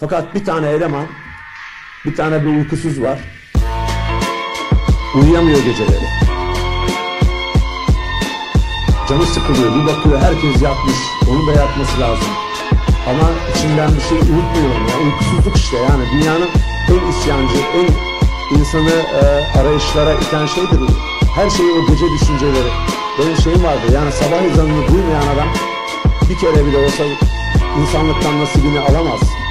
Fakat bir tane eleman, bir tane bir uykusuz var. Uyuyamıyor geceleri. Canı sıkılıyor, bir bakıyor herkes yatmış, onun da yatması lazım. Ama içinden bir şey unutmuyorum ya, uykusuzluk işte yani dünyanın en isyancı, en insanı arayışlara iten şeydir. Her şeyi o gece düşünceleri. Benim şeyim vardı yani sabah ezanını duymayan adam bir kere bile olsa insanlıktan nasibini alamaz.